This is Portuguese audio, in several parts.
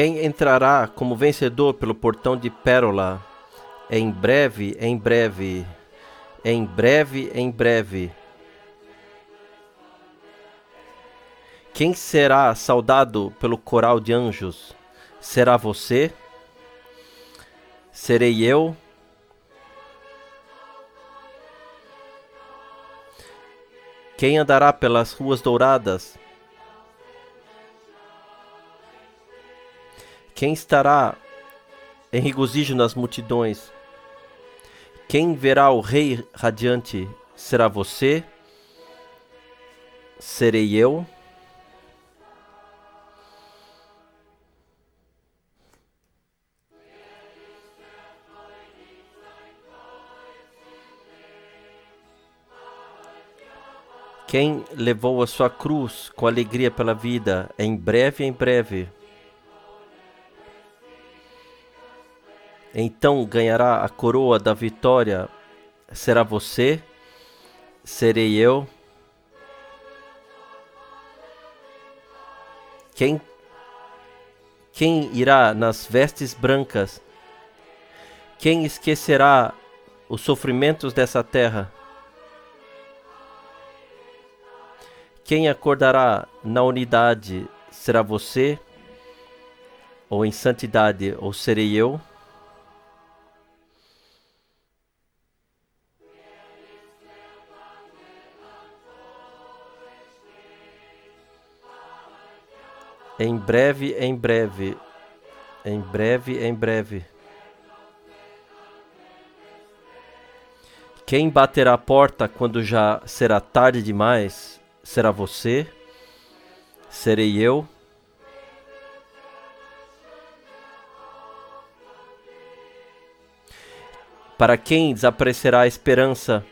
Quem entrará como vencedor pelo portão de pérola? Em breve, em breve, em breve, em breve. Quem será saudado pelo coral de anjos? Será você? Serei eu? Quem andará pelas ruas douradas? Quem estará em regozijo nas multidões? Quem verá o Rei radiante? Será você? Serei eu? Quem levou a sua cruz com alegria pela vida? Em breve, em breve. Então ganhará a coroa da vitória. Será você? Serei eu? Quem irá nas vestes brancas? Quem esquecerá os sofrimentos dessa terra? Quem acordará na unidade? Será você? Ou em santidade? Ou serei eu? Em breve, em breve, em breve, em breve. Quem baterá a porta quando já será tarde demais? Será você? Serei eu? Para quem desaparecerá a esperança?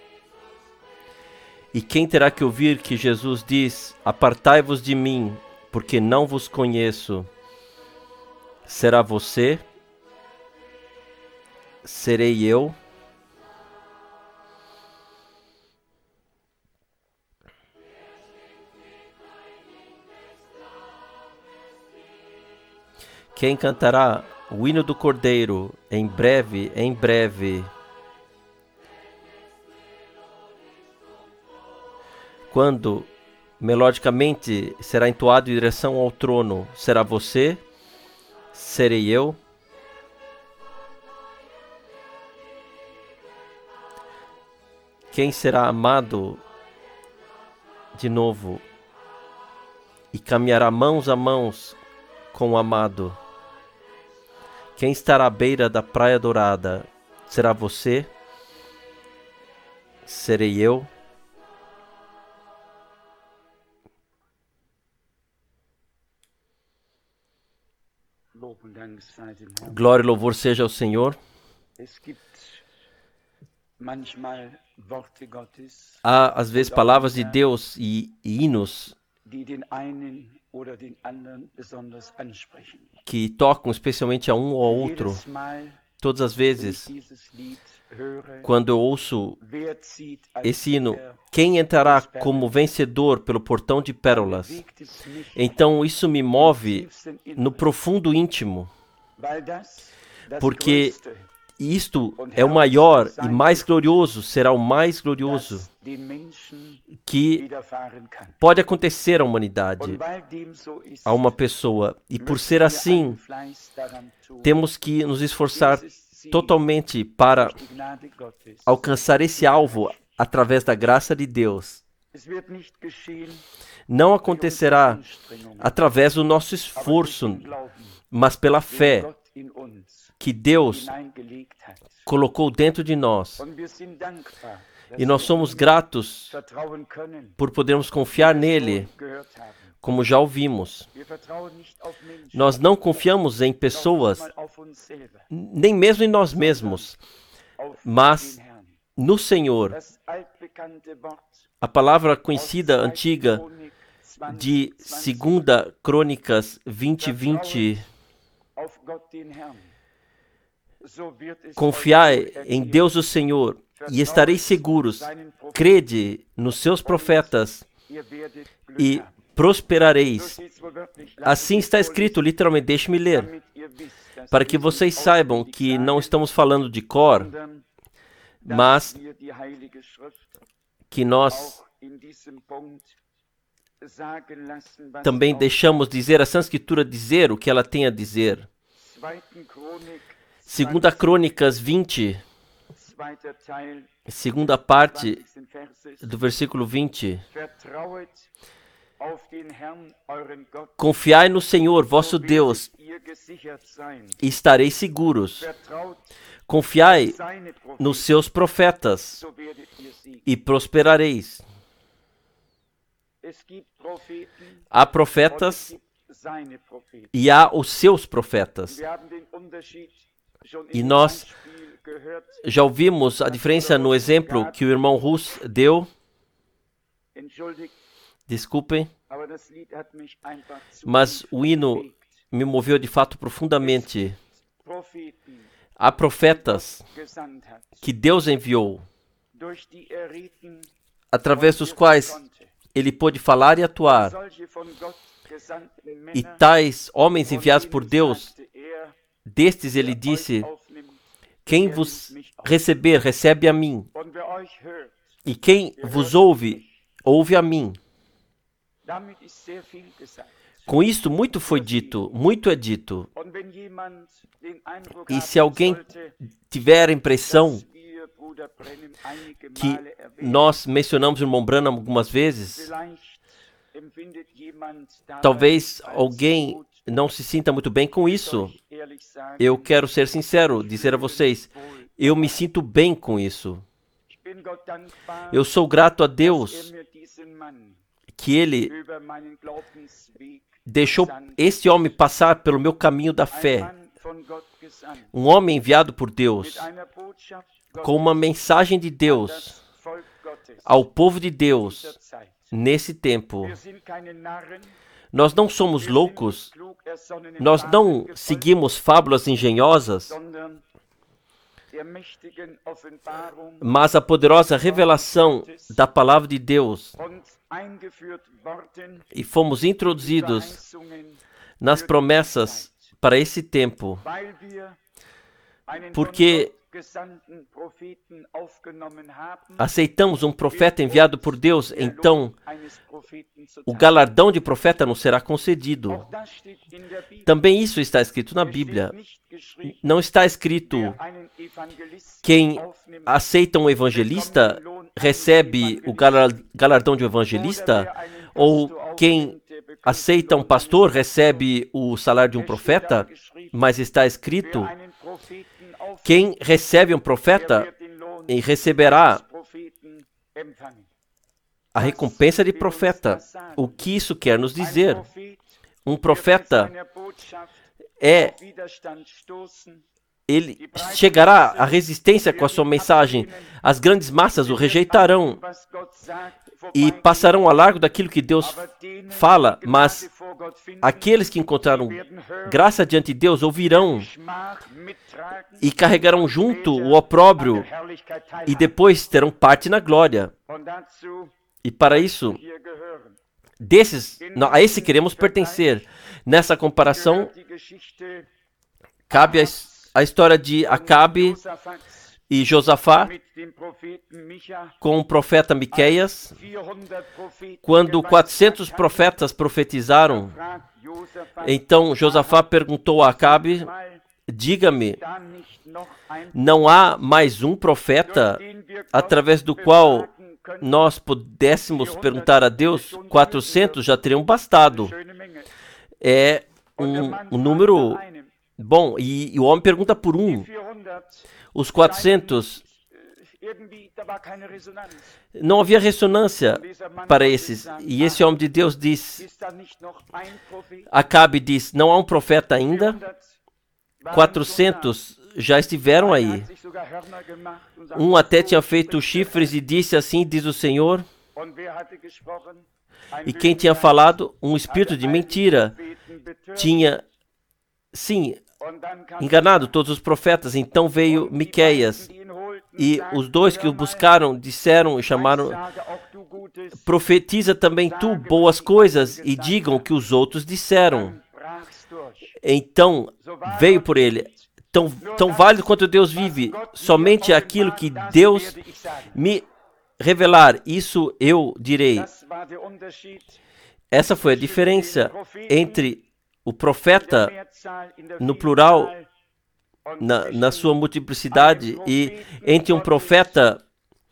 E quem terá que ouvir que Jesus diz: apartai-vos de mim, porque não vos conheço? Será você? Serei eu? Quem cantará o hino do Cordeiro? Em breve, em breve. Quando melodicamente será entoado em direção ao trono? Será você? Serei eu? Quem será amado de novo e caminhará mãos a mãos com o amado? Quem estará à beira da praia dourada? Será você? Serei eu? Glória e louvor seja ao Senhor. Há, às vezes, palavras de Deus e hinos que tocam especialmente a um ou ao outro. Todas as vezes, quando eu ouço esse hino, quem entrará como vencedor pelo portão de pérolas? Então isso me move no profundo íntimo, porque isto é o maior e mais glorioso, será o mais glorioso que pode acontecer à humanidade, a uma pessoa. E por ser assim, temos que nos esforçar totalmente para alcançar esse alvo através da graça de Deus. Não acontecerá através do nosso esforço, mas pela fé que Deus colocou dentro de nós. E nós somos gratos por podermos confiar nele, como já ouvimos. Nós não confiamos em pessoas, nem mesmo em nós mesmos, mas no Senhor. A palavra conhecida, antiga, de 2 Crônicas 20:20, confiai em Deus o Senhor e estareis seguros, crede nos seus profetas e prosperareis. Assim está escrito, literalmente, deixe-me ler, para que vocês saibam que não estamos falando de cor, mas que nós também deixamos dizer a Santa Escritura dizer o que ela tem a dizer. 2 Crônicas 20, segunda parte do versículo 20. Confiai no Senhor, vosso Deus, e estareis seguros. Confiai nos seus profetas, e prosperareis. Há profetas e há os seus profetas. E nós já ouvimos a diferença no exemplo que o irmão Russ deu. Desculpem, mas o hino me moveu de fato profundamente. Há profetas que Deus enviou, através dos quais ele pôde falar e atuar. E tais homens enviados por Deus, destes ele disse: quem vos receber, recebe a mim. E quem vos ouve, ouve a mim. Com isto, muito foi dito, muito é dito. E se alguém tiver a impressão que nós mencionamos o irmão Branham algumas vezes, talvez alguém não se sinta muito bem com isso. Eu quero ser sincero, dizer a vocês, eu me sinto bem com isso. Eu sou grato a Deus que Ele deixou este homem passar pelo meu caminho da fé. Um homem enviado por Deus, com uma mensagem de Deus ao povo de Deus nesse tempo. Nós não somos loucos, nós não seguimos fábulas engenhosas, mas a poderosa revelação da palavra de Deus. E fomos introduzidos nas promessas para esse tempo, porque aceitamos um profeta enviado por Deus, então o galardão de profeta não será concedido. Também isso está escrito na Bíblia. Não está escrito quem aceita um evangelista recebe o galardão de um evangelista, ou quem aceita um pastor recebe o salário de um profeta, mas está escrito: quem recebe um profeta receberá a recompensa de profeta. O que isso quer nos dizer? Um profeta ele chegará à resistência com a sua mensagem. As grandes massas o rejeitarão e passarão ao largo daquilo que Deus fala, mas aqueles que encontraram graça diante de Deus ouvirão e carregarão junto o opróbrio e depois terão parte na glória. E para isso, a esse queremos pertencer. Nessa comparação, cabe a história de Acabe e Josafá com o profeta Miqueias. Quando 400 profetas profetizaram, então Josafá perguntou a Acabe: diga-me, não há mais um profeta através do qual nós pudéssemos perguntar a Deus? 400 já teriam bastado. É um número bom, e o homem pergunta por um. Os 400, não havia ressonância para esses. E esse homem de Deus diz, Acabe diz: não há um profeta ainda? 400 já estiveram aí. Um até tinha feito chifres e disse assim, diz o Senhor. E quem tinha falado? Um espírito de mentira. Tinha, sim, enganado todos os profetas. Então veio Miqueias E os dois que o buscaram disseram e chamaram: profetiza também tu boas coisas e digam o que os outros disseram. Então veio por ele. Tão válido quanto Deus vive, somente aquilo que Deus me revelar, isso eu direi. Essa foi a diferença entre o profeta, no plural, na sua multiplicidade, e entre um profeta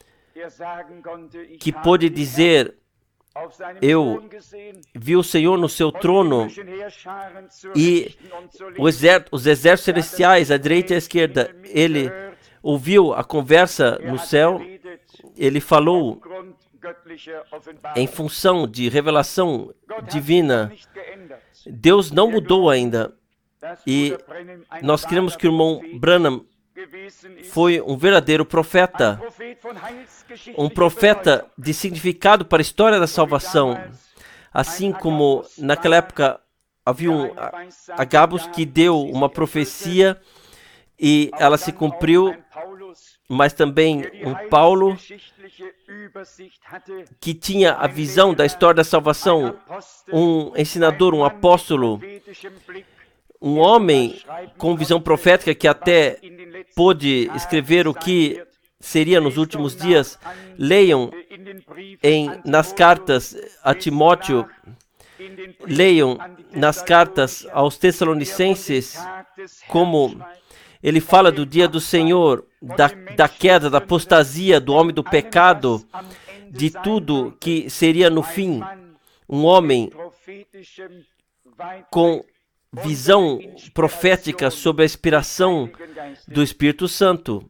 que pôde dizer: eu vi o Senhor no seu trono e os exércitos celestiais à direita e à esquerda. Ele ouviu a conversa no céu, ele falou em função de revelação divina. Deus não mudou ainda. E nós cremos que o irmão Branham foi um verdadeiro profeta, um profeta de significado para a história da salvação. Assim como naquela época havia um Agabus que deu uma profecia e ela se cumpriu, mas também um Paulo que tinha a visão da história da salvação, um ensinador, um apóstolo, um homem com visão profética que até pôde escrever o que seria nos últimos dias. Leiam nas cartas a Timóteo, leiam nas cartas aos Tessalonicenses, como ele fala do dia do Senhor, da queda, da apostasia, do homem do pecado, de tudo que seria no fim. Um homem com visão profética sob a inspiração do Espírito Santo.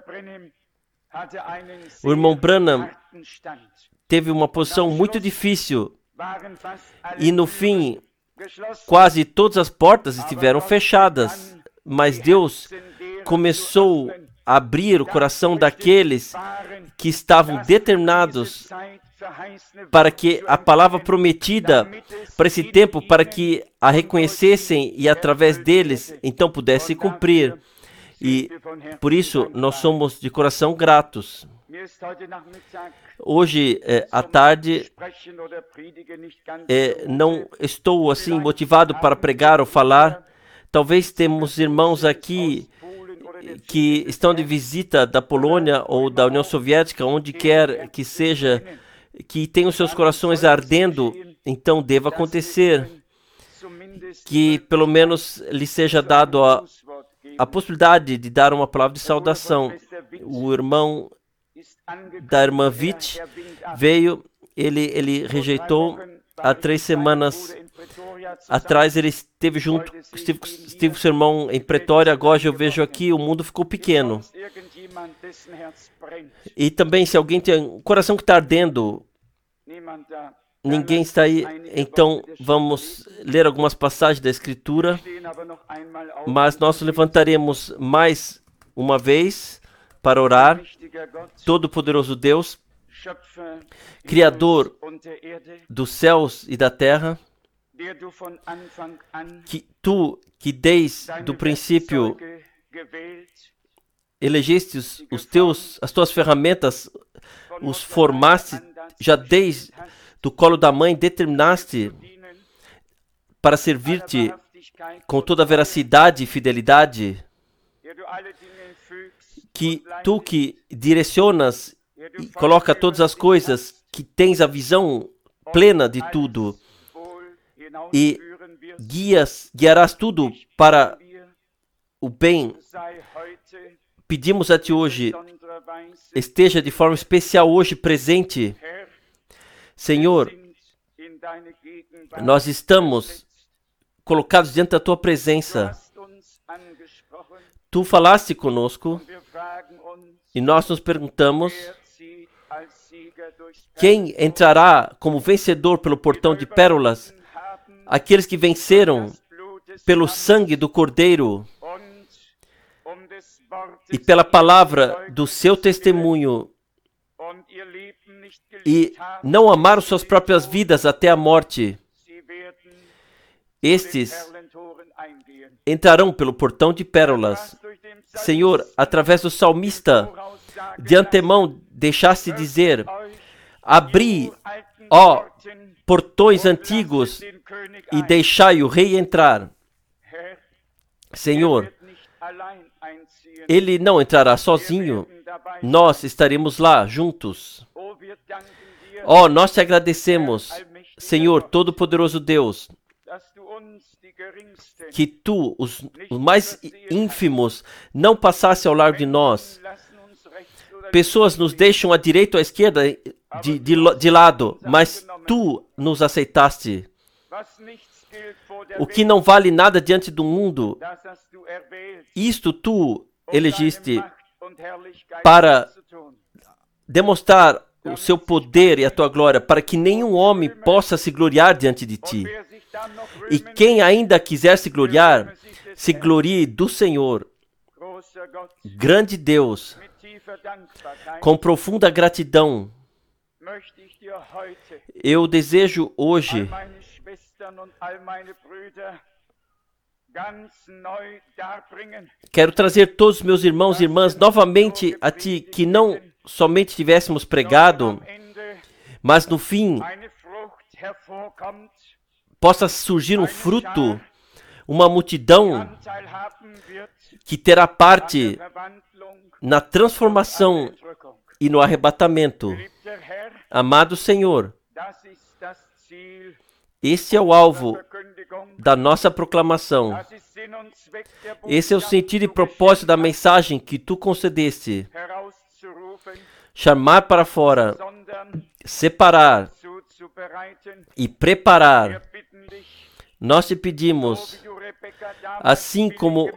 O irmão Branham teve uma posição muito difícil e no fim quase todas as portas estiveram fechadas, mas Deus começou a abrir o coração daqueles que estavam determinados para que a palavra prometida para esse tempo, para que a reconhecessem e através deles então pudesse cumprir. E por isso nós somos de coração gratos. Hoje à tarde não estou assim motivado para pregar ou falar. Talvez temos irmãos aqui que estão de visita da Polônia ou da União Soviética, onde quer que seja, que tenham seus corações ardendo. Então deva acontecer que pelo menos lhe seja dado a possibilidade de dar uma palavra de saudação. O irmão da irmã Witt veio, ele rejeitou. Há 3 semanas atrás ele esteve com seu irmão em Pretória. Agora eu vejo aqui, o mundo ficou pequeno. E também, se alguém tem um coração que está ardendo, ninguém está aí, então vamos ler algumas passagens da Escritura, mas nós levantaremos mais uma vez para orar. Todo-Poderoso Deus, Criador dos céus e da terra, que tu, que desde o princípio elegeste as tuas ferramentas, os formaste, já desde do colo da mãe determinaste para servir-te com toda a veracidade e fidelidade, que tu que direcionas e coloca todas as coisas, que tens a visão plena de tudo e guiarás tudo para o bem. Pedimos a ti hoje, esteja de forma especial hoje presente. Senhor, nós estamos colocados diante da tua presença. Tu falaste conosco e nós nos perguntamos: quem entrará como vencedor pelo portão de pérolas? Aqueles que venceram pelo sangue do Cordeiro e pela palavra do seu testemunho, e não amaram suas próprias vidas até a morte. Estes entrarão pelo portão de pérolas. Senhor, através do salmista, de antemão deixaste dizer: abri, ó portões antigos, e deixai o rei entrar. Senhor, ele não entrará sozinho, nós estaremos lá juntos. Ó, nós te agradecemos, Senhor Todo-Poderoso Deus, que tu, os mais ínfimos, não passasse ao largo de nós. Pessoas nos deixam à direita ou à esquerda de lado, mas tu nos aceitaste. O que não vale nada diante do mundo, isto tu elegiste para demonstrar o seu poder e a tua glória, para que nenhum homem possa se gloriar diante de ti. E quem ainda quiser se gloriar, se glorie do Senhor. Grande Deus, com profunda gratidão, eu desejo hoje quero trazer todos os meus irmãos e irmãs novamente a ti, que não somente tivéssemos pregado, mas no fim possa surgir um fruto, uma multidão que terá parte na transformação e no arrebatamento. Amado Senhor, esse é o alvo da nossa proclamação. Esse é o sentido e propósito da mensagem que tu concedeste. Chamar para fora, separar e preparar. Nós te pedimos, assim como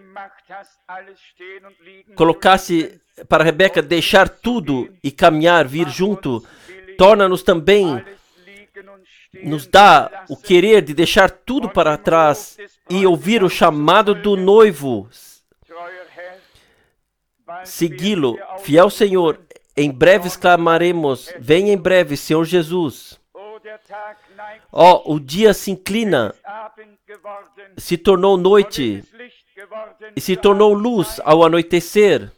colocasse para Rebeca deixar tudo e caminhar, vir junto, torna-nos também, nos dá o querer de deixar tudo para trás e ouvir o chamado do noivo, segui-lo. Fiel Senhor, em breve exclamaremos: vem em breve, Senhor Jesus. Ó, o dia se inclina, se tornou noite e se tornou luz ao anoitecer,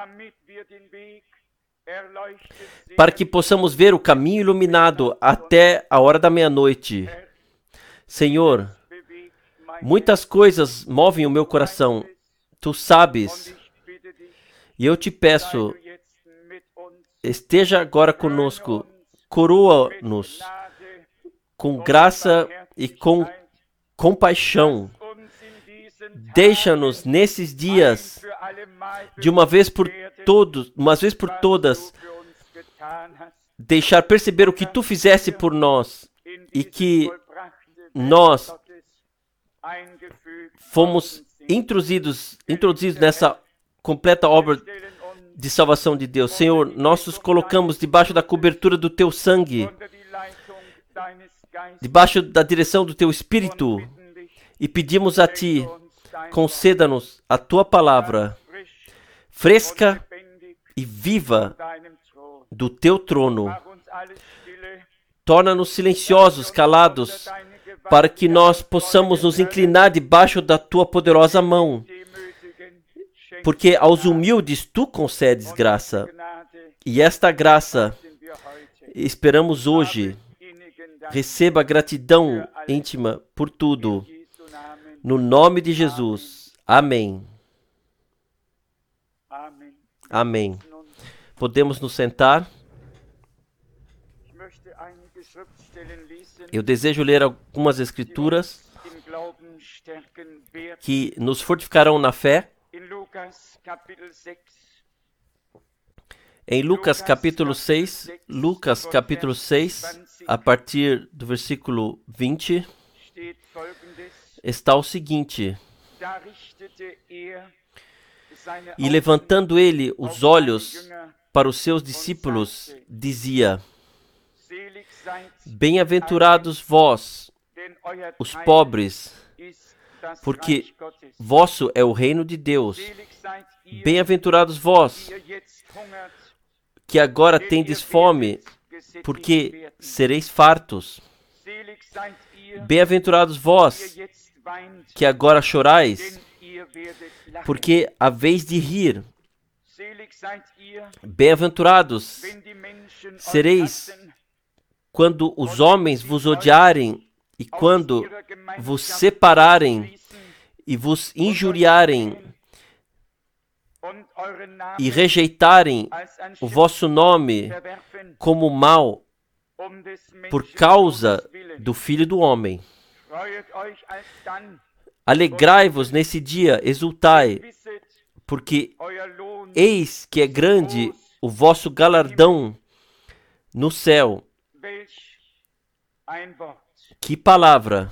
para que possamos ver o caminho iluminado até a hora da meia-noite. Senhor, muitas coisas movem o meu coração, tu sabes, e eu te peço, esteja agora conosco, coroa-nos com graça e com compaixão. Deixa-nos nesses dias, de uma vez por todas, deixar perceber o que tu fizeste por nós e que nós fomos introduzidos nessa completa obra de salvação de Deus. Senhor, nós nos colocamos debaixo da cobertura do teu sangue, debaixo da direção do teu Espírito, e pedimos a ti, conceda-nos a tua palavra fresca e viva do teu trono. Torna-nos silenciosos, calados, para que nós possamos nos inclinar debaixo da tua poderosa mão. Porque aos humildes tu concedes graça. E esta graça esperamos hoje. Receba gratidão íntima por tudo. No nome de Jesus. Amém. Amém. Podemos nos sentar. Eu desejo ler algumas escrituras que nos fortificarão na fé. Em Lucas capítulo 6, a partir do versículo 20, está o seguinte: e levantando ele os olhos para os seus discípulos, dizia: bem-aventurados vós, os pobres, porque vosso é o reino de Deus. Bem-aventurados vós, que agora tendes fome, porque sereis fartos. Bem-aventurados vós, que agora chorais, porque haveis de rir. Bem-aventurados sereis quando os homens vos odiarem e quando vos separarem e vos injuriarem e rejeitarem o vosso nome como mal por causa do Filho do Homem. Alegrai-vos nesse dia, exultai, porque eis que é grande o vosso galardão no céu. Que palavra!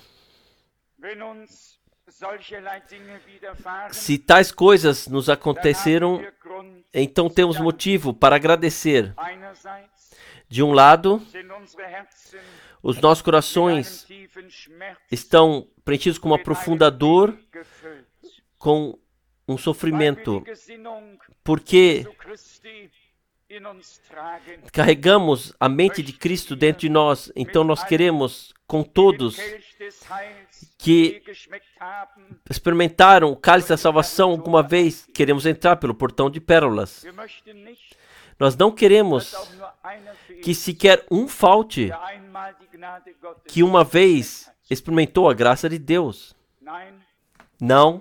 Se tais coisas nos aconteceram, então temos motivo para agradecer. De um lado, os nossos corações estão preenchidos com uma profunda dor, com um sofrimento, porque carregamos a mente de Cristo dentro de nós. Então nós queremos, com todos que experimentaram o cálice da salvação alguma vez, queremos entrar pelo portão de pérolas. Nós não queremos que sequer um falte que uma vez experimentou a graça de Deus. Não.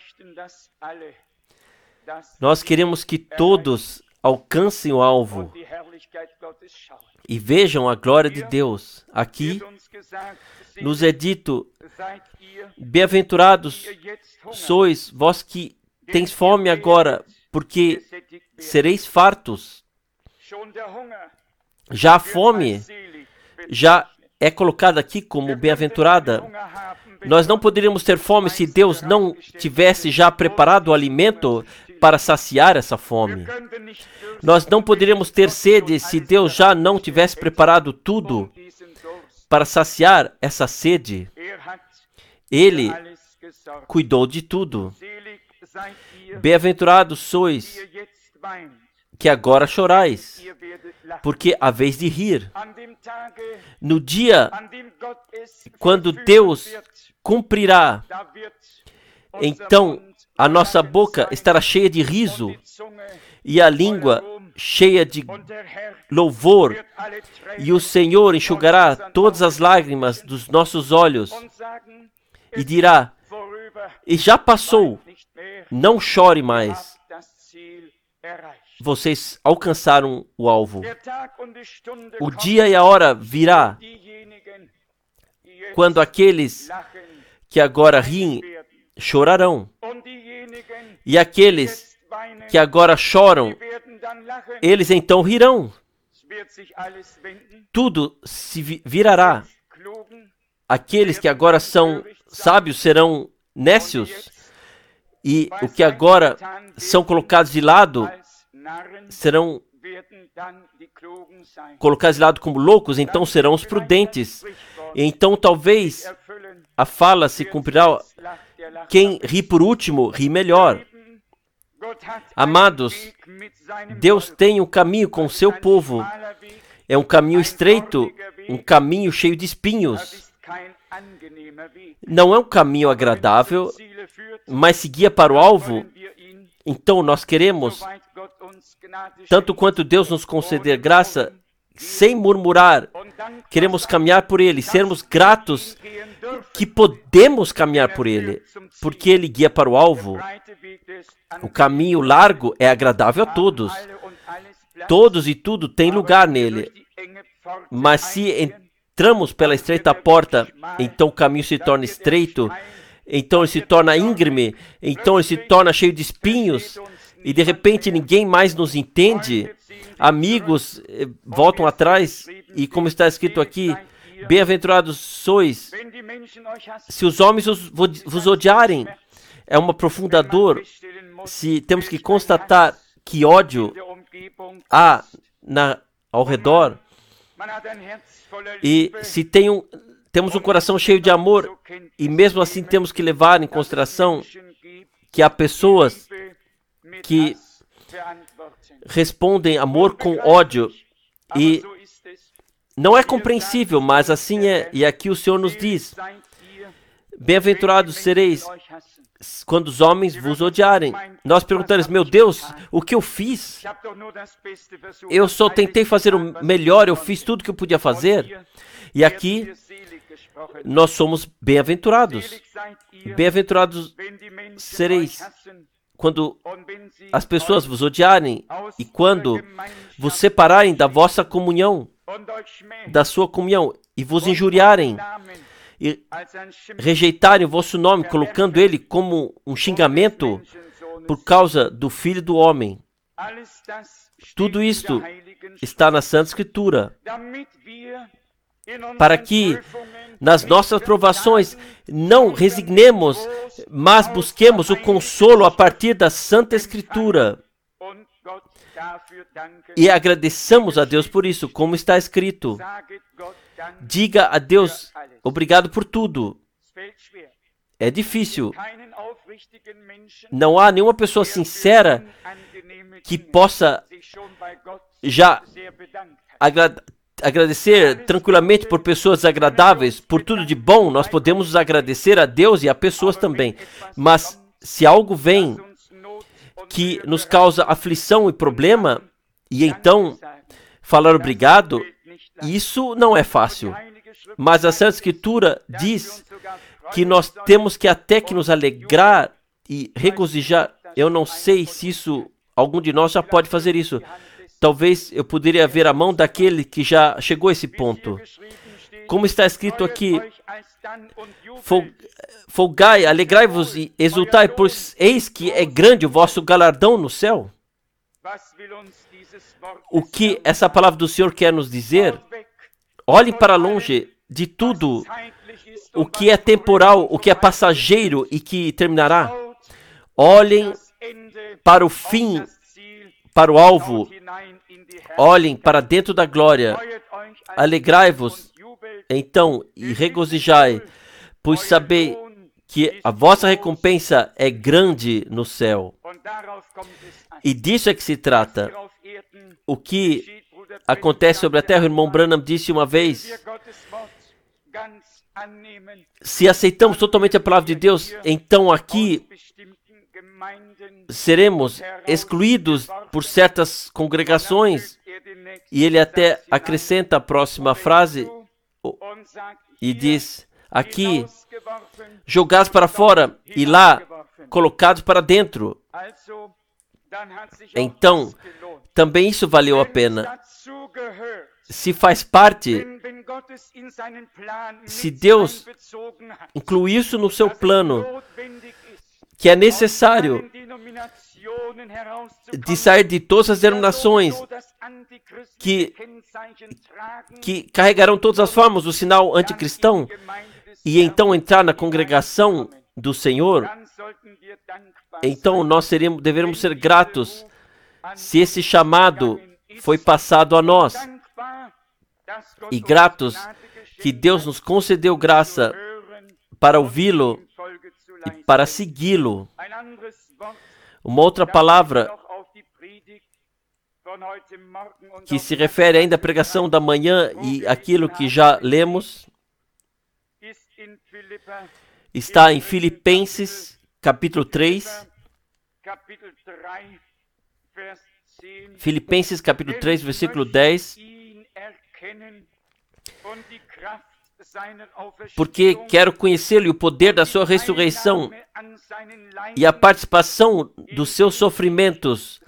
Nós queremos que todos alcancem o alvo e vejam a glória de Deus. Aqui nos é dito: bem-aventurados sois vós que tens fome agora, porque sereis fartos. Já a fome já é colocada aqui como bem-aventurada. Nós não poderíamos ter fome se Deus não tivesse já preparado o alimento para saciar essa fome. Nós não poderíamos ter sede se Deus já não tivesse preparado tudo para saciar essa sede. Ele cuidou de tudo. Bem-aventurados sois que agora chorais, porque a vez de rir. No dia quando Deus cumprirá, então a nossa boca estará cheia de riso e a língua cheia de louvor, e o Senhor enxugará todas as lágrimas dos nossos olhos e dirá: e já passou, não chore mais. Vocês alcançaram o alvo. O dia e a hora virá quando aqueles que agora riem chorarão, e aqueles que agora choram, eles então rirão. Tudo se virará. Aqueles que agora são sábios serão nécios, e o que agora são colocados de lado serão colocados de lado como loucos, então serão os prudentes. Então talvez a fala se cumprirá: quem ri por último, ri melhor. Amados, Deus tem um caminho com o seu povo. É um caminho estreito, um caminho cheio de espinhos. Não é um caminho agradável, mas se guia para o alvo. Então nós queremos, tanto quanto Deus nos conceder graça, sem murmurar, queremos caminhar por Ele, sermos gratos que podemos caminhar por Ele, porque Ele guia para o alvo. O caminho largo é agradável a todos. Todos e tudo tem lugar nele. Mas se entramos pela estreita porta, então o caminho se torna estreito, então ele se torna íngreme, então ele se torna cheio de espinhos, e de repente ninguém mais nos entende. Amigos voltam atrás, e como está escrito aqui: bem-aventurados sois se os homens vos odiarem. É uma profunda dor se temos que constatar que ódio há ao redor, e se temos um coração cheio de amor, e mesmo assim temos que levar em consideração que há pessoas que respondem amor com ódio, e não é compreensível, mas assim é. E aqui o Senhor nos diz: Bem-aventurados sereis quando os homens vos odiarem. Nós perguntamos, meu Deus, o que eu fiz? Eu só tentei fazer o melhor, eu fiz tudo que eu podia fazer. E aqui, nós somos bem-aventurados. Bem-aventurados sereis quando as pessoas vos odiarem e quando vos separarem da vossa comunhão, da sua comunhão, e vos injuriarem e rejeitarem o vosso nome, colocando ele como um xingamento por causa do Filho do Homem. Tudo isto está na Santa Escritura, para que nas nossas provações não resignemos, mas busquemos o consolo a partir da Santa Escritura. E agradeçamos a Deus por isso, como está escrito. Diga a Deus, obrigado por tudo. É difícil. Não há nenhuma pessoa sincera que possa já agradecer tranquilamente por pessoas agradáveis, por tudo de bom. Nós podemos agradecer a Deus e a pessoas também. Mas se algo vem que nos causa aflição e problema, e então falar obrigado, isso não é fácil. Mas a Santa Escritura diz que nós temos que até que nos alegrar e regozijar. Eu não sei se isso, algum de nós já pode fazer isso. Talvez eu poderia ver a mão daquele que já chegou a esse ponto. Como está escrito aqui, folgai, alegrai-vos e exultai, pois eis que é grande o vosso galardão no céu. O que essa palavra do Senhor quer nos dizer? Olhem para longe de tudo o que é temporal, o que é passageiro e que terminará. Olhem para o fim, para o alvo. Olhem para dentro da glória. Alegrai-vos, então, e regozijai, pois sabei que a vossa recompensa é grande no céu. E disso é que se trata. O que acontece sobre a terra, o irmão Branham disse uma vez, se aceitamos totalmente a palavra de Deus, então aqui seremos excluídos por certas congregações. E ele até acrescenta a próxima frase e diz, aqui, jogados para fora e lá, colocados para dentro. Então, também isso valeu a pena. Se faz parte, se Deus inclui isso no seu plano, que é necessário de sair de todas as denominações que carregarão todas as formas do sinal anticristão e então entrar na congregação do Senhor, então nós devemos ser gratos se esse chamado foi passado a nós e gratos que Deus nos concedeu graça para ouvi-lo e para segui-lo. Uma outra palavra que se refere ainda à pregação da manhã e aquilo que já lemos está em Filipenses, capítulo 3. Filipenses, capítulo 3, versículo 10. Porque quero conhecê-lo e o poder da sua ressurreição e a participação dos seus sofrimentos,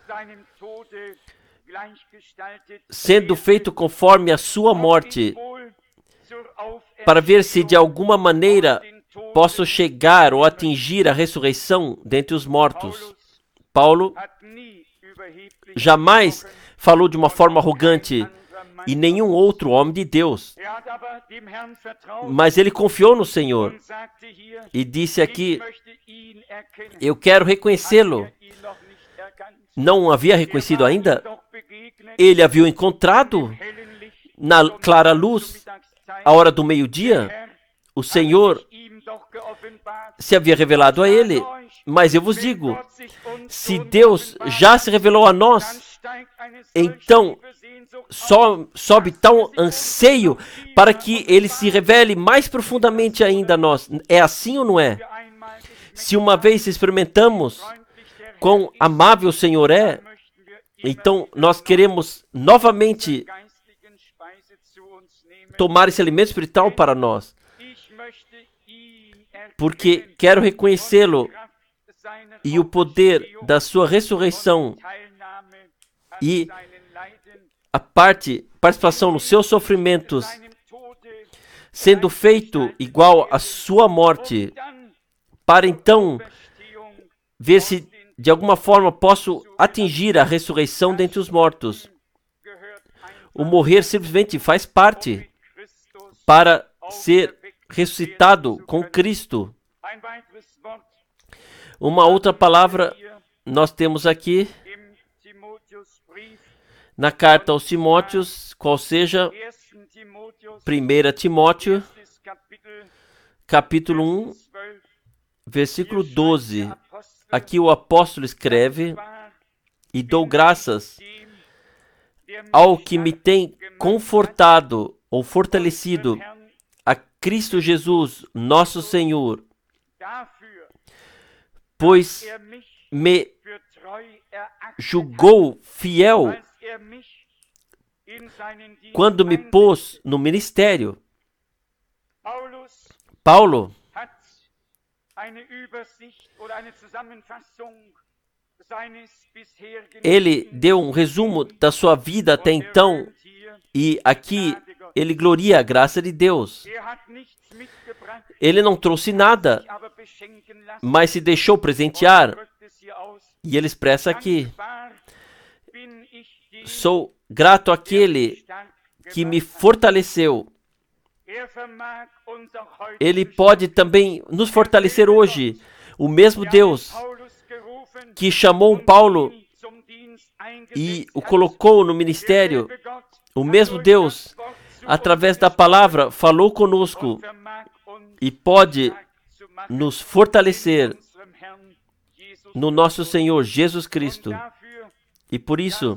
sendo feito conforme a sua morte, para ver se de alguma maneira posso chegar ou atingir a ressurreição dentre os mortos. Paulo jamais falou de uma forma arrogante e nenhum outro homem de Deus. Mas ele confiou no Senhor e disse aqui, eu quero reconhecê-lo. Não o havia reconhecido ainda? Ele havia encontrado na clara luz, à hora do meio-dia. O Senhor se havia revelado a ele. Mas eu vos digo, se Deus já se revelou a nós, então sobe tal anseio para que ele se revele mais profundamente ainda a nós. É assim ou não é? Se uma vez experimentamos quão amável o Senhor é, então nós queremos novamente tomar esse alimento espiritual para nós, porque quero reconhecê-lo e o poder da sua ressurreição e a participação nos seus sofrimentos, sendo feito igual à sua morte, para então ver se de alguma forma posso atingir a ressurreição dentre os mortos. O morrer simplesmente faz parte para ser ressuscitado com Cristo. Uma outra palavra nós temos aqui na carta aos Timóteos, qual seja 1 Timóteo, capítulo 1, versículo 12. Aqui o apóstolo escreve: e dou graças ao que me tem confortado ou fortalecido, a Cristo Jesus, nosso Senhor, pois me julgou fiel quando me pôs no ministério. Paulo ele deu um resumo da sua vida até então, e aqui ele gloria a graça de Deus. Ele não trouxe nada, mas se deixou presentear, e ele expressa aqui: sou grato àquele que me fortaleceu. Ele pode também nos fortalecer hoje. O mesmo Deus que chamou Paulo e o colocou no ministério, o mesmo Deus, através da palavra, falou conosco e pode nos fortalecer no nosso Senhor Jesus Cristo. E por isso,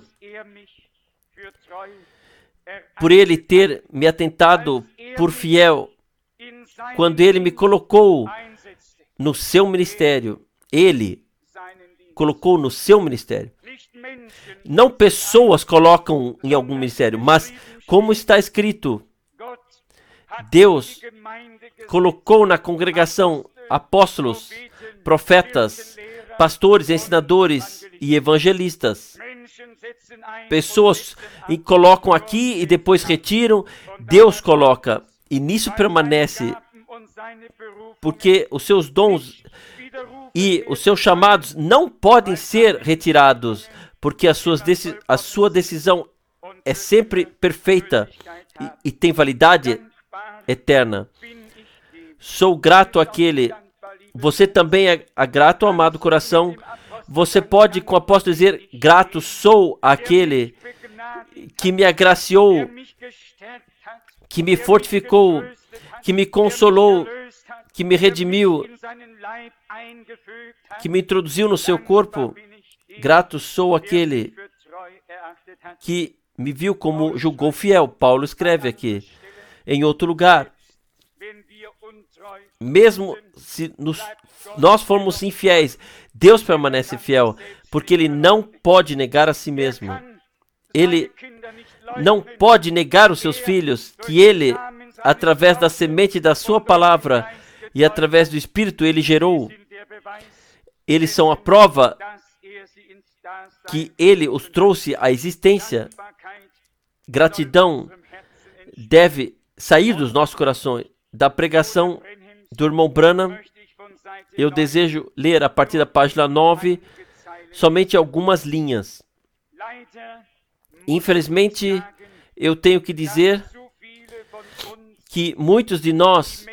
por Ele ter me atentado por fiel, quando Ele me colocou no seu ministério, Ele colocou no seu ministério. Não pessoas colocam em algum ministério, mas como está escrito, Deus colocou na congregação apóstolos, profetas, pastores, ensinadores e evangelistas. Pessoas colocam aqui e depois retiram. Deus coloca, e nisso permanece, porque os seus dons e os seus chamados não podem ser retirados, porque a sua decisão é sempre perfeita e tem validade eterna. Sou grato àquele. Você também é grato, amado coração. Você pode, com o apóstolo, dizer: grato sou àquele que me agraciou, que me fortificou, que me consolou, que me redimiu, que me introduziu no seu corpo. Grato sou àquele que me viu como julgou fiel. Paulo escreve aqui. Em outro lugar, mesmo se nós formos infiéis, Deus permanece fiel, porque Ele não pode negar a si mesmo. Ele não pode negar os seus filhos, que Ele, através da semente da sua palavra e através do Espírito, Ele gerou. Eles são a prova que Ele os trouxe à existência. Gratidão deve sair dos nossos corações. Da pregação do irmão Branham, eu desejo ler a partir da página 9 somente algumas linhas. Infelizmente, eu tenho que dizer que muitos de nós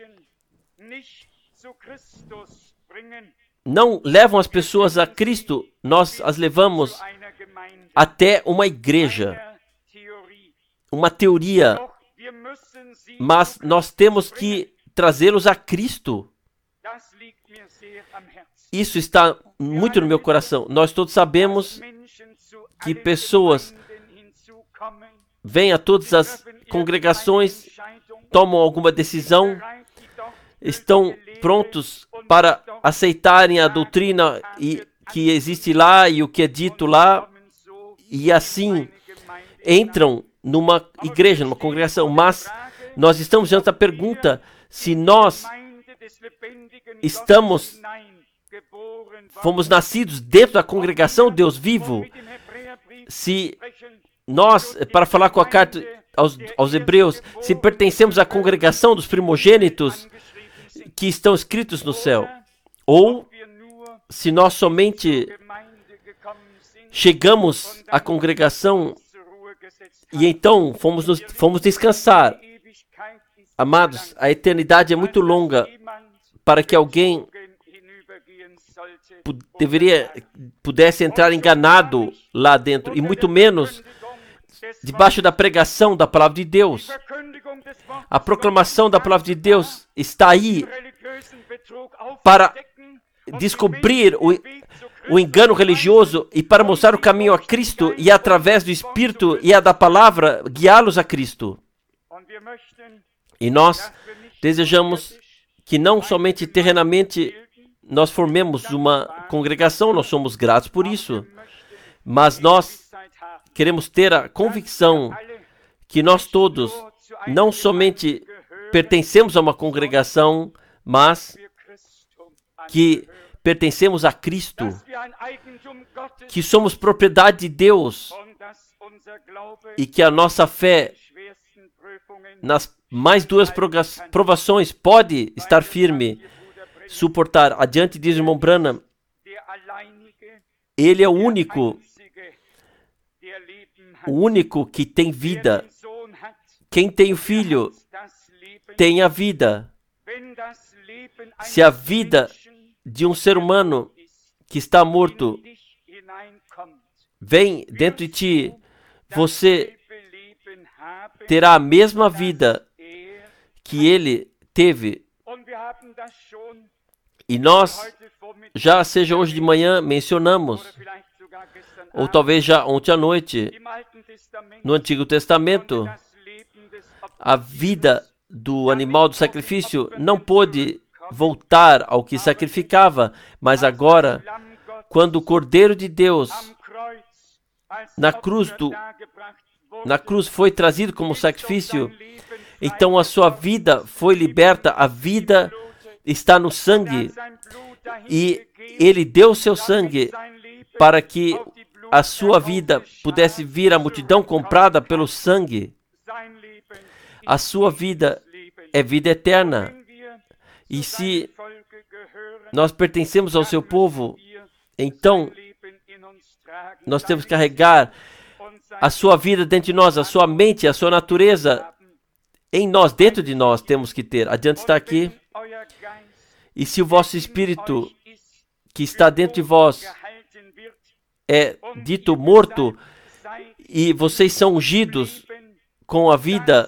não levam as pessoas a Cristo, nós as levamos até uma igreja, uma teoria, mas nós temos que trazê-los a Cristo. Isso está muito no meu coração. Nós todos sabemos que pessoas vêm a todas as congregações, tomam alguma decisão, estão prontos para aceitarem a doutrina que existe lá e o que é dito lá, e assim entram numa igreja, numa congregação. Mas nós estamos diante da pergunta se nós fomos nascidos dentro da congregação Deus vivo. Se nós, para falar com a carta aos Hebreus, se pertencemos à congregação dos primogênitos que estão escritos no céu, ou se nós somente chegamos à congregação e então fomos descansar. Amados, a eternidade é muito longa para que alguém pudesse entrar enganado lá dentro, e muito menos debaixo da pregação da palavra de Deus. A proclamação da palavra de Deus está aí para descobrir o engano religioso e para mostrar o caminho a Cristo, e através do Espírito e da palavra guiá-los a Cristo. E nós desejamos que não somente terrenamente nós formemos uma congregação, nós somos gratos por isso, mas nós queremos ter a convicção que nós todos não somente pertencemos a uma congregação, mas que pertencemos a Cristo, que somos propriedade de Deus e que a nossa fé nas mais duras provações pode estar firme, suportar. Adiante diz o irmão Branham, ele é o único que tem vida. Quem tem o Filho tem a vida. Se a vida de um ser humano que está morto vem dentro de ti, você terá a mesma vida que ele teve. E nós, já seja hoje de manhã, mencionamos, ou talvez já ontem à noite, no Antigo Testamento, a vida do animal do sacrifício não pôde voltar ao que sacrificava, mas agora, quando o Cordeiro de Deus na cruz foi trazido como sacrifício, então a sua vida foi liberta, a vida está no sangue, e ele deu o seu sangue para que a sua vida pudesse vir à multidão comprada pelo sangue. A sua vida é vida eterna. E se nós pertencemos ao seu povo, então nós temos que carregar a sua vida dentro de nós, a sua mente, a sua natureza em nós, dentro de nós temos que ter. Adiante está aqui. E se o vosso espírito que está dentro de vós é dito morto, e vocês são ungidos com a vida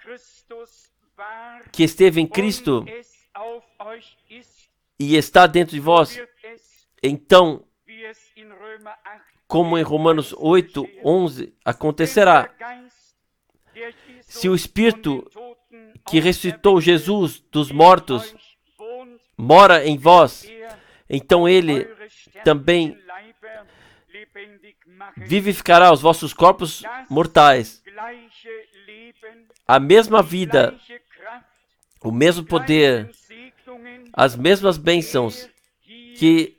que esteve em Cristo e está dentro de vós, então, como em Romanos 8:11 acontecerá. Se o Espírito que ressuscitou Jesus dos mortos mora em vós, então ele também vivificará os vossos corpos mortais. A mesma vida, o mesmo poder, as mesmas bênçãos que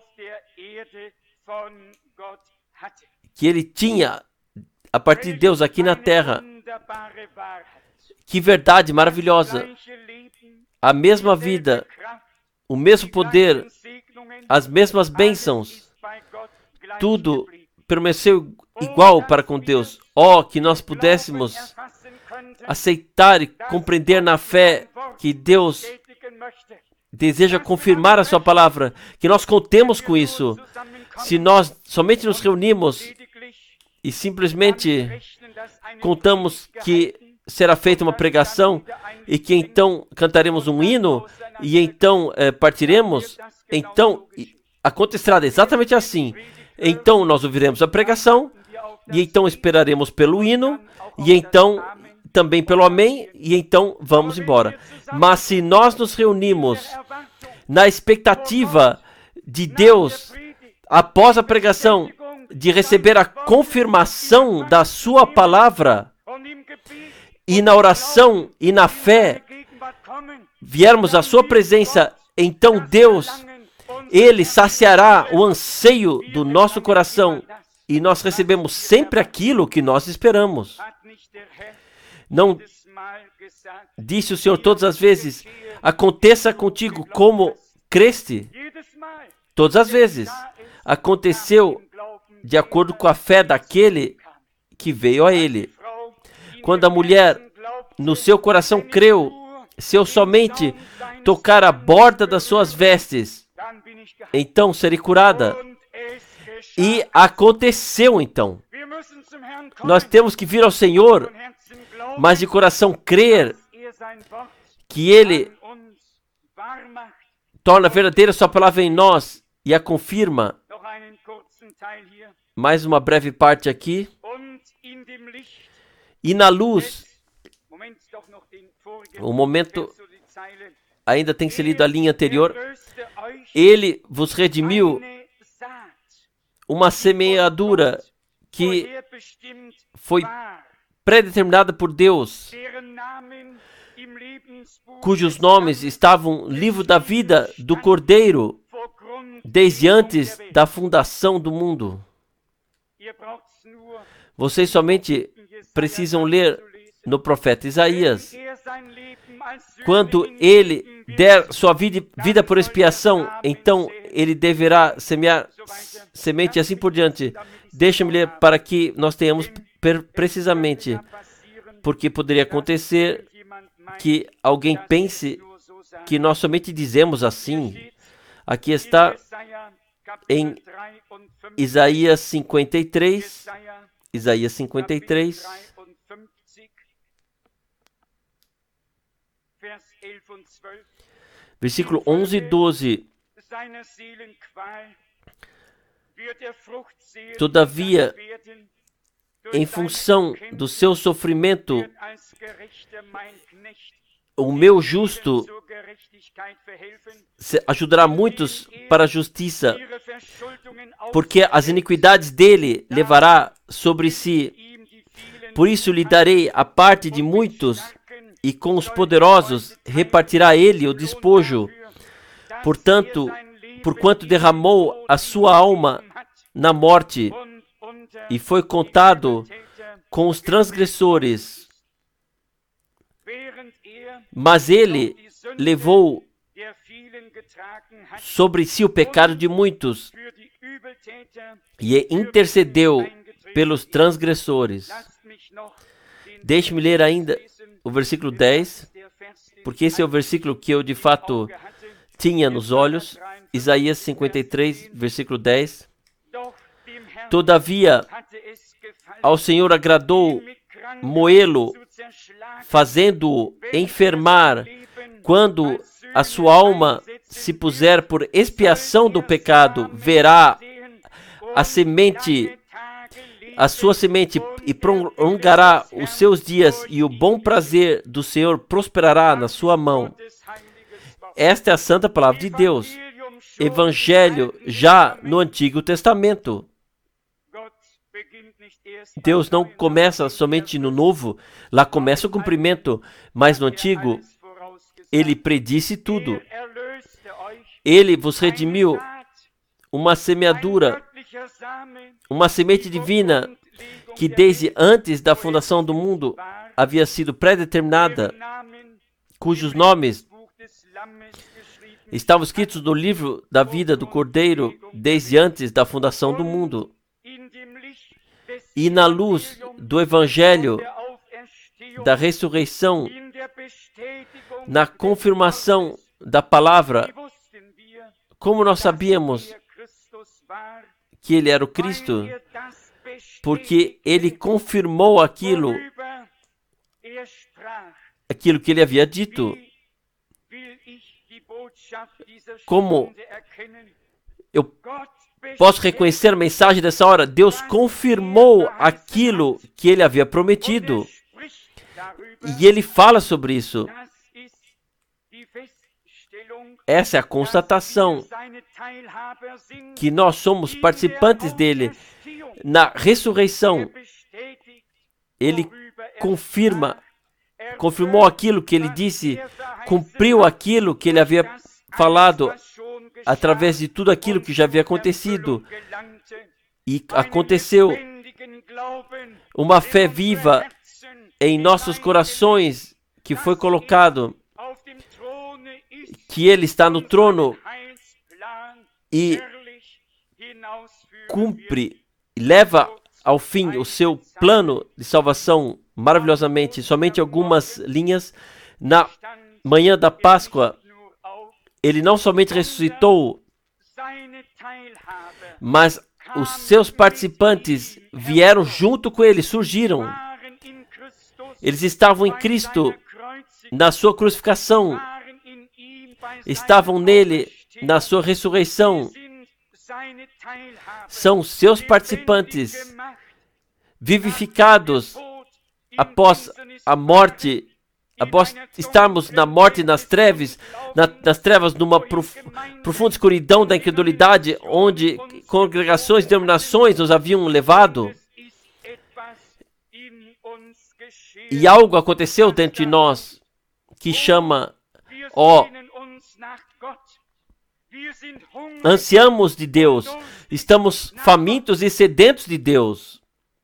ele tinha a partir de Deus aqui na terra. Que verdade maravilhosa! A mesma vida, o mesmo poder, as mesmas bênçãos, tudo permaneceu igual para com Deus. Oh, que nós pudéssemos aceitar e compreender na fé que Deus deseja confirmar a sua palavra, que nós contemos com isso. Se nós somente nos reunimos e simplesmente contamos que será feita uma pregação e que então cantaremos um hino e então partiremos, então acontecerá exatamente assim. Então nós ouviremos a pregação e então esperaremos pelo hino, e então também pelo amém, e então vamos embora. Mas se nós nos reunimos na expectativa de Deus, após a pregação, de receber a confirmação da sua palavra, e na oração e na fé, viermos à sua presença, então Deus, Ele saciará o anseio do nosso coração, e nós recebemos sempre aquilo que nós esperamos. Não disse o Senhor todas as vezes: aconteça contigo como creste? Todas as vezes. Aconteceu de acordo com a fé daquele que veio a Ele. Quando a mulher no seu coração creu, se eu somente tocar a borda das suas vestes, então serei curada. E aconteceu então. Nós temos que vir ao Senhor, mas de coração crer que Ele torna verdadeira sua palavra em nós e a confirma. Mais uma breve parte aqui. E na luz, o momento ainda tem que ser lido a linha anterior. Ele vos redimiu uma semeadura que foi predeterminada por Deus, cujos nomes estavam no livro da vida do Cordeiro desde antes da fundação do mundo. Vocês somente precisam ler no profeta Isaías. Quando ele der sua vida por expiação, então ele deverá semear semente e assim por diante. Deixa-me ler para que nós tenhamos precisamente, porque poderia acontecer que alguém pense que nós somente dizemos assim. Aqui está em Isaías 53, Isaías 53, versículo 11 e 12. Todavia, em função do seu sofrimento, o meu justo ajudará muitos para a justiça, porque as iniquidades dele levará sobre si. Por isso lhe darei a parte de muitos, e com os poderosos repartirá ele o despojo. Portanto, porquanto derramou a sua alma na morte, e foi contado com os transgressores, mas ele levou sobre si o pecado de muitos e intercedeu pelos transgressores. Deixe-me ler ainda o versículo 10, porque esse é o versículo que eu de fato tinha nos olhos. Isaías 53, versículo 10. Todavia, ao Senhor agradou moê-lo, fazendo-o enfermar, quando a sua alma se puser por expiação do pecado, verá a sua semente e prolongará os seus dias, e o bom prazer do Senhor prosperará na sua mão. Esta é a santa palavra de Deus. Evangelho já no Antigo Testamento. Deus não começa somente no Novo, lá começa o cumprimento, mas no Antigo, Ele predisse tudo. Ele vos redimiu uma semeadura, uma semente divina, que desde antes da fundação do mundo havia sido predeterminada, cujos nomes estavam escritos no livro da vida do Cordeiro desde antes da fundação do mundo. E na luz do Evangelho da ressurreição, na confirmação da palavra, como nós sabíamos que Ele era o Cristo? Porque Ele confirmou aquilo que Ele havia dito. Como eu Posso reconhecer a mensagem dessa hora? Deus confirmou aquilo que Ele havia prometido. E Ele fala sobre isso. Essa é a constatação que nós somos participantes dele. Na ressurreição, Ele confirmou aquilo que Ele disse, cumpriu aquilo que Ele havia falado através de tudo aquilo que já havia acontecido. E aconteceu uma fé viva em nossos corações que foi colocado, que Ele está no trono e cumpre, leva ao fim o seu plano de salvação maravilhosamente. Somente algumas linhas. Na manhã da Páscoa, Ele não somente ressuscitou, mas os seus participantes vieram junto com Ele, surgiram. Eles estavam em Cristo na sua crucificação, estavam nele na sua ressurreição. São seus participantes, vivificados após a morte, após estarmos na morte, nas trevas, numa profunda escuridão da incredulidade, onde congregações, denominações nos haviam levado. E algo aconteceu dentro de nós que chama, ansiamos de Deus, estamos famintos e sedentos de Deus.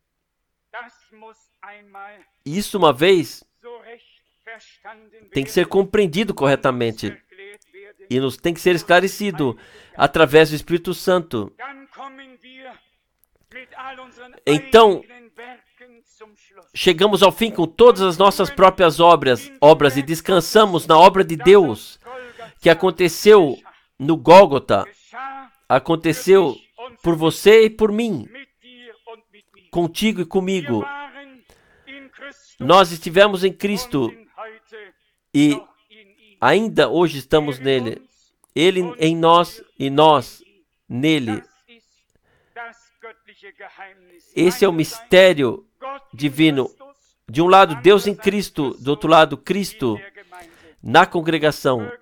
Isso uma vez tem que ser compreendido corretamente e nos tem que ser esclarecido através do Espírito Santo. Então, chegamos ao fim com todas as nossas próprias obras e descansamos na obra de Deus que aconteceu no Gólgota. Aconteceu por você e por mim, contigo e comigo. Nós estivemos em Cristo e ainda hoje estamos nele. Ele em nós e nós nele. Esse é o mistério divino. De um lado, Deus em Cristo, do outro lado, Cristo na congregação.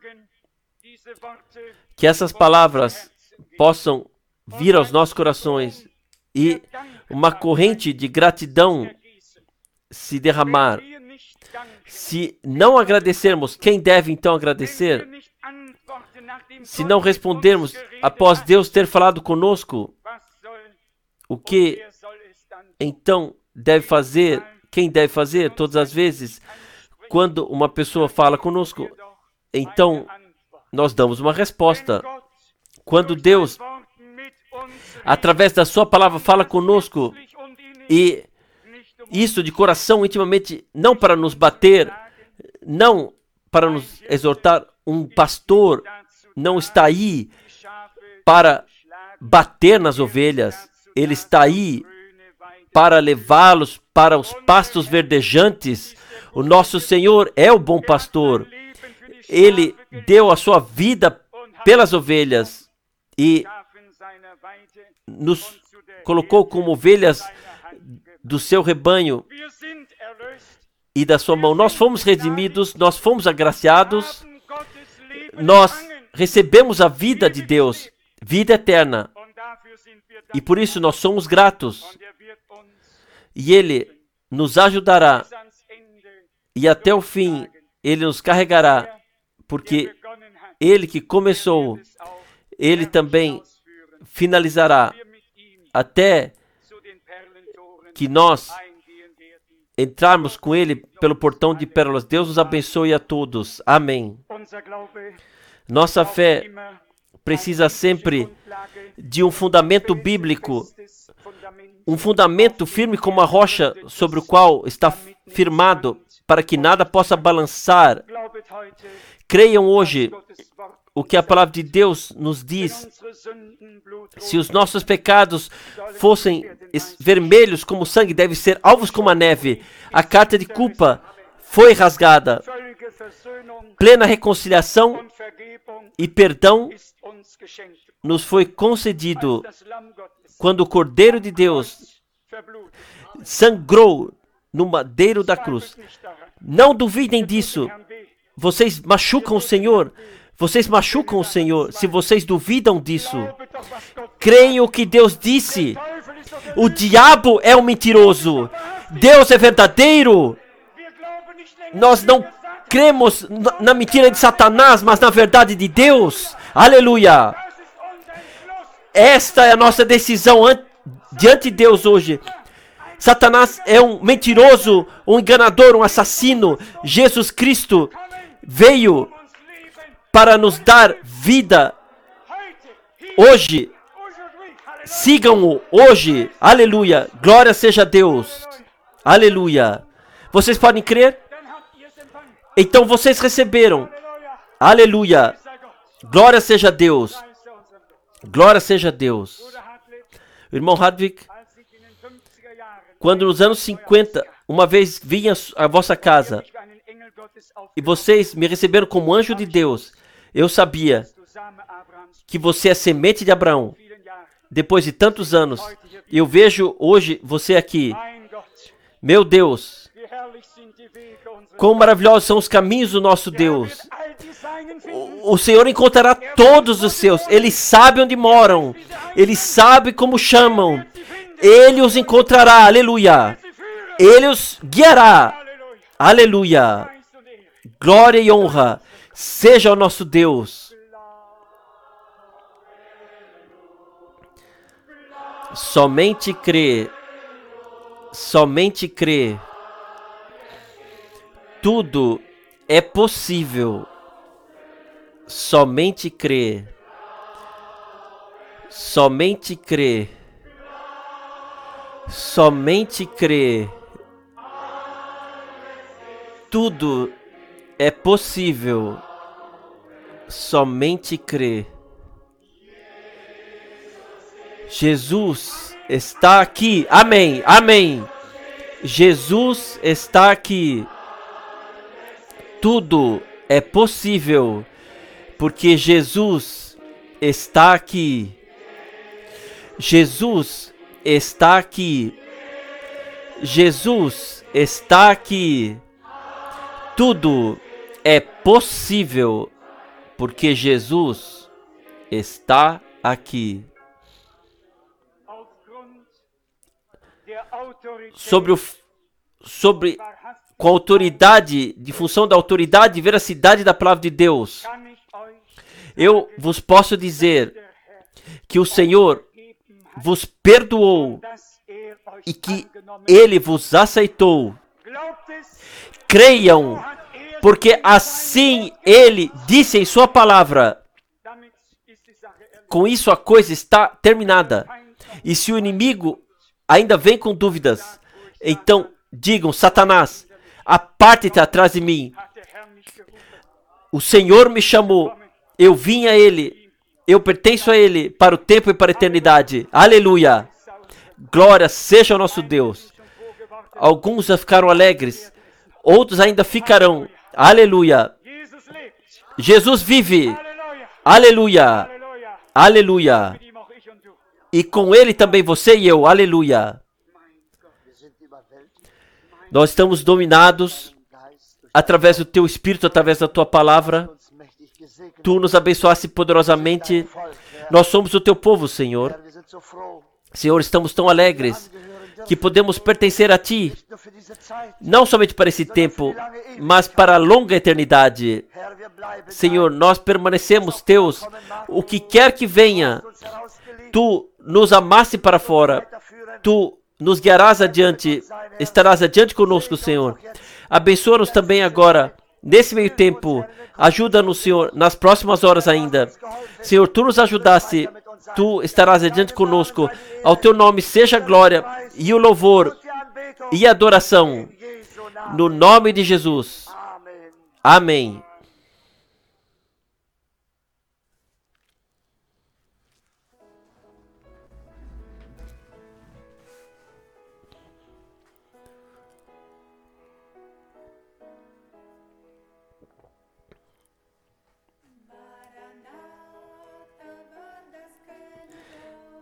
Que essas palavras possam vir aos nossos corações e uma corrente de gratidão se derramar. Se não agradecermos, quem deve então agradecer? Se não respondermos após Deus ter falado conosco, o que então deve fazer? Quem deve fazer? Todas as vezes, quando uma pessoa fala conosco, então nós damos uma resposta. Quando Deus, através da sua palavra, fala conosco, e isso de coração intimamente, não para nos bater, não para nos exortar, um pastor não está aí para bater nas ovelhas, ele está aí para levá-los para os pastos verdejantes. O nosso Senhor é o bom pastor. Ele deu a sua vida pelas ovelhas e nos colocou como ovelhas do seu rebanho e da sua mão. Nós fomos redimidos, nós fomos agraciados, nós recebemos a vida de Deus, vida eterna. E por isso nós somos gratos. E Ele nos ajudará. E até o fim, Ele nos carregará. Porque Ele que começou, Ele também finalizará. Até que nós entrarmos com Ele pelo portão de pérolas. Deus nos abençoe a todos. Amém. Nossa fé precisa sempre de um fundamento bíblico, um fundamento firme como a rocha sobre o qual está firmado, para que nada possa balançar. Creiam hoje o que a palavra de Deus nos diz. Se os nossos pecados fossem vermelhos como sangue, devem ser alvos como a neve. A carta de culpa foi rasgada. Plena reconciliação e perdão nos foi concedido quando o Cordeiro de Deus sangrou no madeiro da cruz. Não duvidem disso. Vocês machucam o Senhor. Vocês machucam o Senhor se vocês duvidam disso. Creem o que Deus disse. O diabo é um mentiroso. Deus é verdadeiro. Nós não cremos na mentira de Satanás, mas na verdade de Deus. Aleluia. Esta é a nossa decisão diante de Deus hoje. Satanás é um mentiroso, um enganador, um assassino. Jesus Cristo veio para nos dar vida hoje. Sigam-o hoje. Aleluia. Glória seja a Deus. Aleluia. Vocês podem crer? Então vocês receberam. Aleluia. Glória seja a Deus. Glória seja a Deus. O irmão Hadwig, quando nos anos 50, uma vez vim à vossa casa e vocês me receberam como anjo de Deus, eu sabia que você é semente de Abraão. Depois de tantos anos, eu vejo hoje você aqui. Meu Deus, quão maravilhosos são os caminhos do nosso Deus. O Senhor encontrará todos os seus. Ele sabe onde moram. Ele sabe como chamam. Ele os encontrará. Aleluia. Ele os guiará. Aleluia. Glória e honra seja ao nosso Deus. Somente crê. Somente crê. Tudo é possível. Somente crê. Somente crê. Somente crê. Tudo é possível. Somente crê. Jesus está aqui. Amém. Amém. Jesus está aqui. Tudo é possível, porque Jesus está aqui. Jesus está aqui. Jesus está aqui. Tudo é possível, porque Jesus está aqui. Com a autoridade, de função da autoridade e veracidade da palavra de Deus, eu vos posso dizer que o Senhor vos perdoou e que Ele vos aceitou. Creiam, porque assim Ele disse em sua palavra. Com isso a coisa está terminada. E se o inimigo ainda vem com dúvidas, então digam: Satanás, aparte-te atrás de mim. O Senhor me chamou, eu vim a Ele, eu pertenço a Ele para o tempo e para a eternidade. Aleluia! Glória seja ao nosso Deus. Alguns já ficaram alegres, outros ainda ficarão. Aleluia! Jesus vive. Aleluia! Aleluia! E com Ele também você e eu. Aleluia! Nós estamos dominados através do Teu Espírito, através da Tua Palavra. Tu nos abençoaste poderosamente. Nós somos o Teu povo, Senhor. Senhor, estamos tão alegres que podemos pertencer a Ti, não somente para esse tempo, mas para a longa eternidade. Senhor, nós permanecemos Teus. O que quer que venha, Tu nos amaste para fora. Tu nos guiarás adiante, estarás adiante conosco, Senhor. Abençoa-nos também agora, nesse meio tempo. Ajuda-nos, Senhor, nas próximas horas ainda. Senhor, Tu nos ajudaste, Tu estarás adiante conosco. Ao Teu nome seja a glória e o louvor e a adoração. No nome de Jesus. Amém.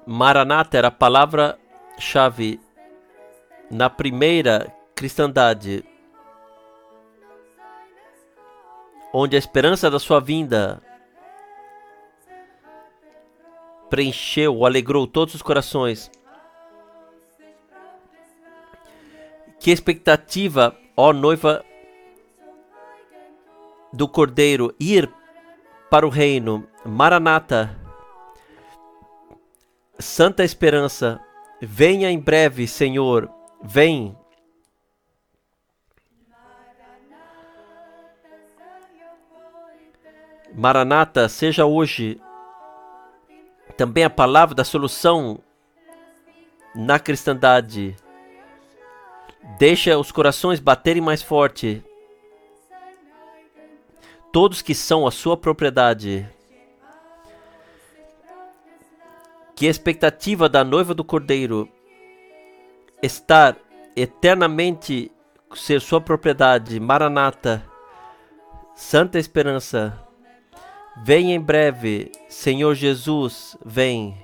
Maranata era a palavra-chave na primeira cristandade, onde a esperança da sua vinda preencheu, alegrou todos os corações. Que expectativa, ó noiva do Cordeiro, ir para o reino. Maranata, Santa Esperança, venha em breve, Senhor, vem. Maranata, seja hoje também a palavra da solução na cristandade. Deixa os corações baterem mais forte. Todos que são a sua propriedade. Que a expectativa da noiva do Cordeiro estar eternamente ser sua propriedade. Maranata, Santa Esperança, vem em breve, Senhor Jesus, vem.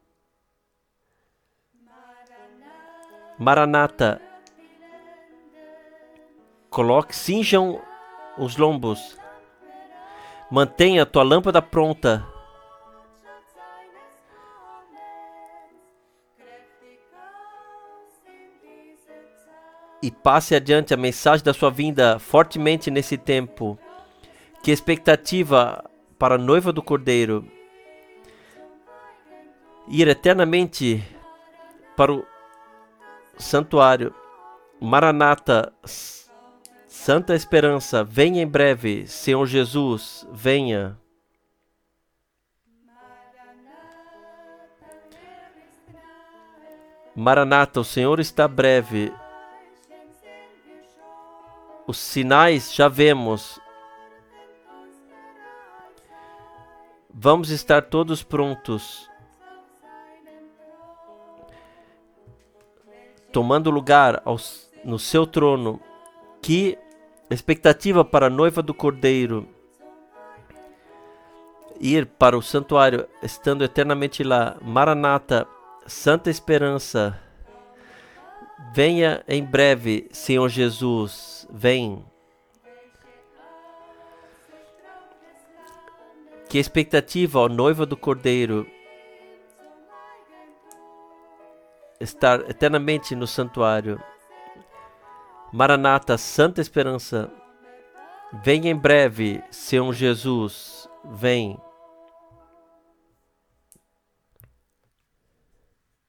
Maranata, cinjam os lombos, mantenha a tua lâmpada pronta. E passe adiante a mensagem da sua vinda fortemente nesse tempo. Que expectativa para a noiva do Cordeiro ir eternamente para o santuário. Maranata, Santa Esperança, venha em breve, Senhor Jesus, venha. Maranata, o Senhor está breve. Os sinais já vemos. Vamos estar todos prontos, tomando lugar no seu trono. Que expectativa para a noiva do Cordeiro ir para o santuário, estando eternamente lá. Maranata, Santa Esperança, venha em breve, Senhor Jesus, vem. Que expectativa, ó noiva do Cordeiro, estar eternamente no santuário. Maranata, Santa Esperança, venha em breve, Senhor Jesus, vem.